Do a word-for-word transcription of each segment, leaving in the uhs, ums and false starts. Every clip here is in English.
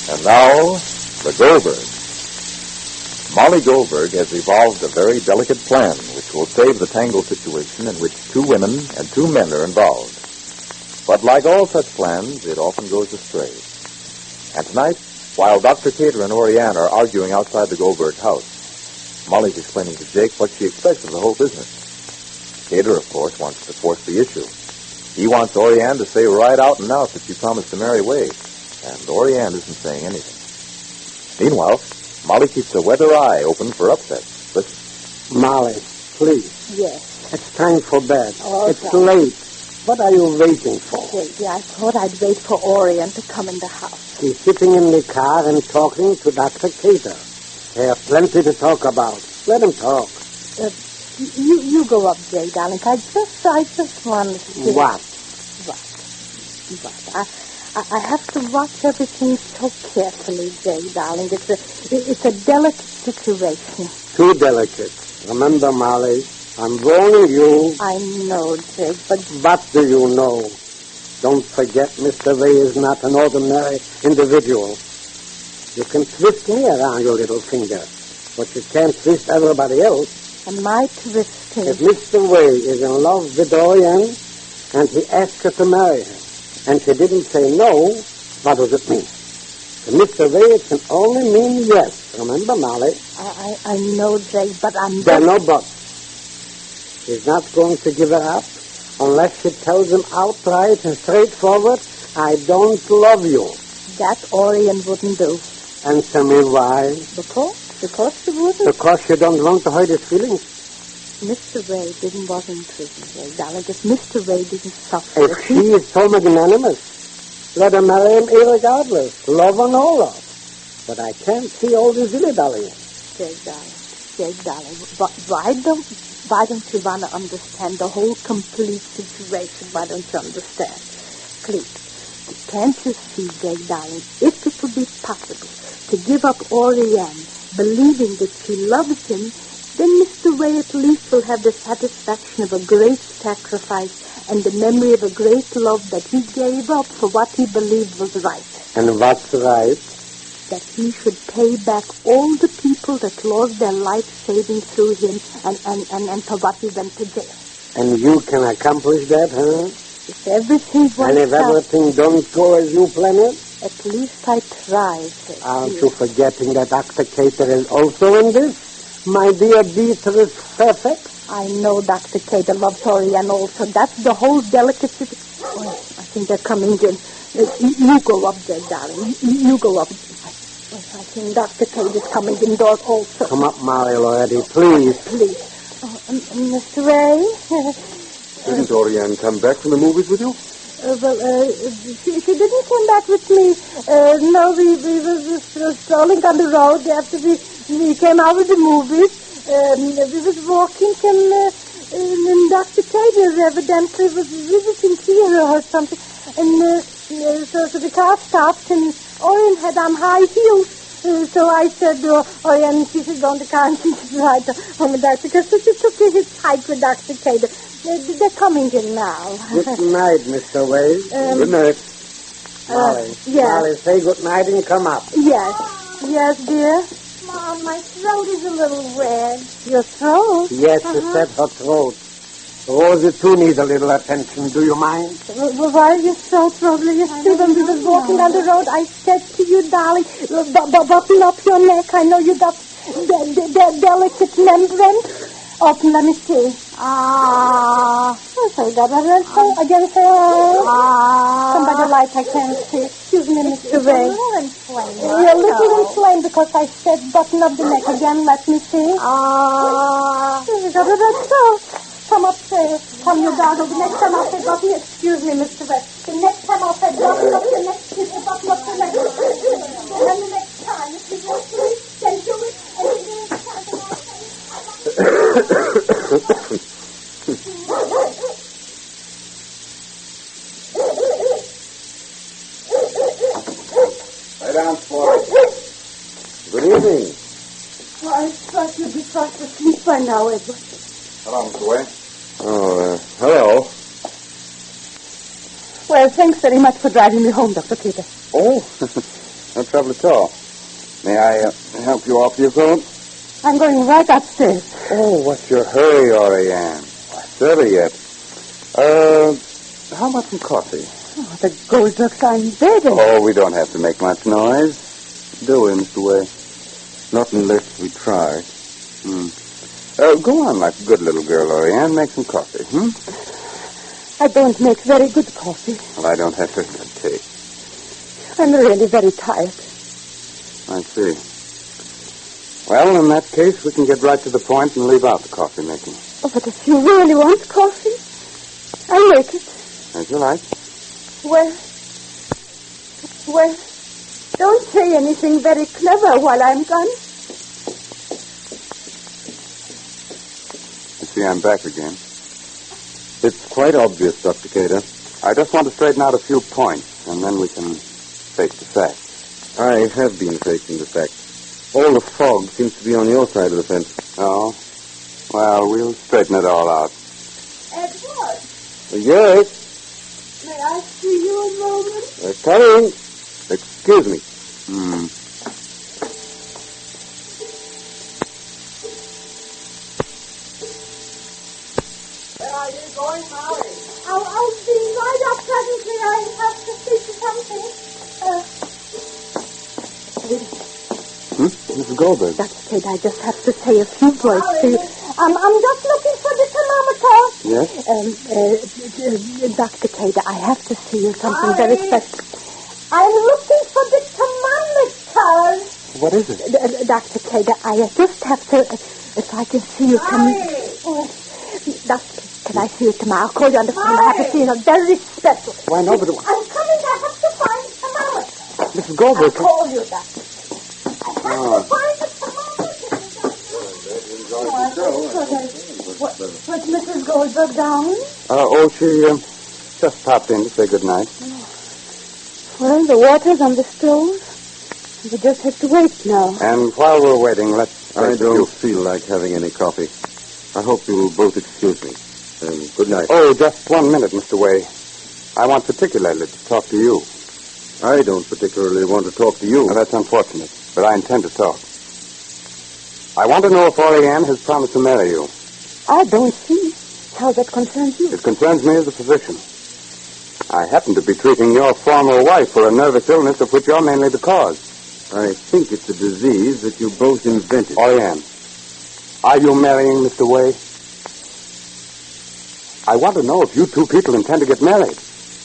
And now, the Goldberg. Molly Goldberg has evolved a very delicate plan which will save the tangled situation in which two women and two men are involved. But like all such plans, it often goes astray. And tonight, while Doctor Cater and Oriane are arguing outside the Goldberg house, Molly's explaining to Jake what she expects of the whole business. Cater, of course, wants to force the issue. He wants Oriane to say right out and out that she promised to marry Wade. And Oriane isn't saying anything. Meanwhile, Molly keeps a weather eye open for upsets. Listen. Molly, please. Yes. It's time for bed. All it's right. late. What are you waiting for? Wait, yeah, I thought I'd wait for Oriane to come in the house. She's sitting in the car and talking to Doctor Cater. They have plenty to talk about. Let him talk. Uh, you you go up, Jay, darling. I just I just want to see. What? What? What? I, I I have to watch everything so carefully, Jay, darling. It's a it's a delicate situation. Too delicate. Remember, Molly, I'm warning you. I know, Jay, but What do you know? Don't forget, Mister Ray is not an ordinary individual. You can twist me around your little finger, but you can't twist everybody else. am I twisting? If Mister Ray is in love with Oriane, and he asked her to marry him, and she didn't say no, what does it mean? To Mister Ray, it can only mean yes. Remember, Molly? I, I I know, Jay, but I'm There are no buts. He's not going to give her up unless she tells him outright and straightforward, I don't love you. That Oriane wouldn't do. Answer me why. Because? Because she wouldn't. Because you don't want to hurt his feelings. Mister Ray didn't was in prison, Jay, darling. If Mister Ray didn't suffer, If she is so magnanimous, let her marry him irregardless, love or no love. But I can't see all this dilly-dallying. Jay, darling, Jay, darling, but why don't why don't you want to understand the whole complete situation? Why don't you understand? Please, can't you see, Jay, darling, if it would be possible to give up Oriane, believing that she loves him, then Mister Ray at least will have the satisfaction of a great sacrifice and the memory of a great love that he gave up for what he believed was right. And what's right? That he should pay back all the people that lost their life saving through him and, and, and, and for what he went to jail. And you can accomplish that, huh? If everything works And if out, everything don't go as you plan it? at least I try. Sir. Aren't you forgetting that Doctor Cater is also in this? My dear Beatrice Fairfax? I know Doctor Cater loves Oriane also. That's the whole delicate situation. Oh, I think they're coming in. Uh, you, you go up there, darling. You, you go up. I, I think Doctor Cater is coming indoors also. Come up, Molly, already, please. Please. Oh, um, Mister Ray? Didn't Oriane come back from the movies with you? Uh, well, uh, she, she didn't come back with me. Uh, no, we, we were just uh, strolling on the road after we, we came out of the movies. Um, we was walking and, uh, and Doctor Cater evidently was visiting here or something. And uh, uh, so, so the car stopped and Oriane had on high heels. Uh, so I said, oh, Oriane, she should go in the car and she should ride home with Doctor Cater. So she took a hitchhike with Doctor Cater. Uh, they're coming in now. Good night, Mister Wade. Um, Good night. Molly. Uh, yes. Molly, say good night and come up. Yes. Yes, dear. Mom, my throat is a little red. Your throat? Yes, Uh-huh. she said her throat. Rosie, too, needs a little attention. Do you mind? Well, why are you so troubled? Yesterday when we was walking down the road, I said to you, darling, uh, bu- bu- button up your neck. I know you got the, the, the delicate membrane. Open, let me see. Ah. Oh, sorry, God. Again, say, again, say, ah. Come by the light, I can't see. Excuse me, Mister Ray. A little inflamed. You're a little inflamed because I said button up the neck. Again, let me see. Ah. That's so. Come upstairs. Come, your dog. The next time I'll say button, excuse me, Mister Ray. The next time I'll say button up the neck, you say button up the neck. And the next time, if you want to, then do it. And the next time, then I'll say, Lie down, Sport. Good evening. well, I thought you'd be fast asleep by now, Edward. Hello, Mister Wayne. Oh, uh, hello. Well, thanks very much for driving me home, Doctor Cater. Oh, No trouble at all. May I uh, help you off your coat? I'm going right upstairs. Oh, what's your hurry, Oriane? It's early yet. Uh, how about some coffee? Oh, the Goldbergs are in bed. Oh, we don't have to make much noise. Do we, Mister Way? Not unless we try. Hmm. Uh, go on like a good little girl, Oriane. Make some coffee, hmm? I don't make very good coffee. Well, I don't have to take. I'm really very tired. I see. Well, in that case, we can get right to the point and leave out the coffee making. Oh, but if you really want coffee, I'll make it. As you like. Well, well, don't say anything very clever while I'm gone. You see, I'm back again. It's quite obvious, Doctor Cater. I just want to straighten out a few points, and then we can face the facts. I have been facing the facts. All the fog seems to be on your side of the fence. Oh? Well, we'll straighten it all out. Edward, Yes, may I see you a moment? uh, coming. Excuse me. Hmm. Where are you going, Molly? I'll, I'll be right up presently. I have to speak to something. Uh, Hmm? Missus Goldberg. Doctor Kate, I just have to say a few words to you. Um, I'm just looking for the thermometer. Yes? Um, uh, uh, Doctor Kate, I have to see you something very special. I'm looking for the thermometer. What is it? Uh, Doctor Kate, I just have to, uh, if I can see you come... Oh, Doctor, can I see you tomorrow? I'll call you on the phone. I have to see you very special. Why, no, but... I'm coming. I have to find the thermometer. Missus Goldberg... I'll call you, Doctor. I have Oh. to find the thermometer. What, was Missus Goldberg down? Uh, oh, she uh, just popped in to say good night. Well, the water's on the stove. We just have to wait now. And while we're waiting, let's... I let's don't do- feel like having any coffee. I hope you will both excuse me. Um, good night. Oh, just one minute, Mister Way. I want particularly to talk to you. I don't particularly want to talk to you. Now, that's unfortunate, but I intend to talk. I want to know if Oriane has promised to marry you. I don't see how that concerns you. It concerns me as a physician. I happen to be treating your former wife for a nervous illness of which you're mainly the cause. I think it's a disease that you both invented. Oriane, are you marrying Mister Way? I want to know if you two people intend to get married.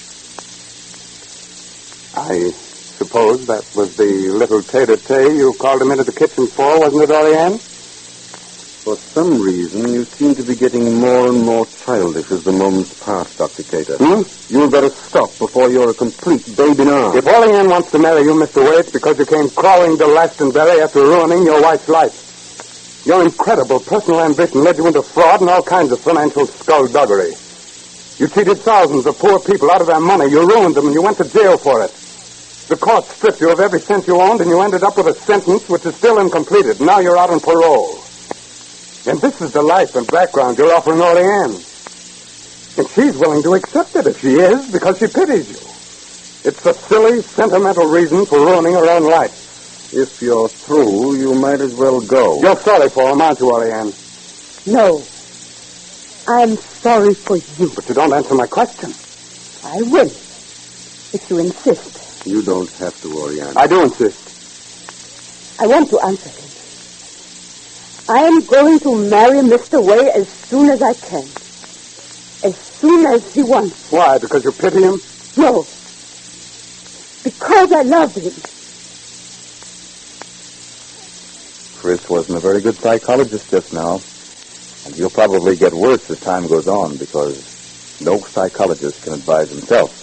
I suppose that was the little tete-a-tete you called him into the kitchen for, wasn't it, Oriane? For some reason, you seem to be getting more and more childish as the moments pass, Doctor Cater. Hmm? You'd better stop before you're a complete babe in arms. If Oriane wants to marry you, Mister Way, it's because you came crawling to Glastonbury after ruining your wife's life. Your incredible personal ambition led you into fraud and all kinds of financial skullduggery. You cheated thousands of poor people out of their money. You ruined them, and you went to jail for it. The court stripped you of every cent you owned, and you ended up with a sentence which is still incompleted. Now you're out on parole. And this is the life and background you're offering Oriane. And she's willing to accept it if she is, because she pities you. It's a silly, sentimental reason for ruining her own life. If you're through, you might as well go. You're sorry for him, aren't you, Oriane? No. I'm sorry for you. But you don't answer my question. I will, if you insist. You don't have to, Oriane. I do insist. I want to answer him. I am going to marry Mister Way as soon as I can. As soon as he wants. Why? Because you pity him? No. Because I love him. Chris wasn't a very good psychologist just now. And he'll probably get worse as time goes on because no psychologist can advise himself.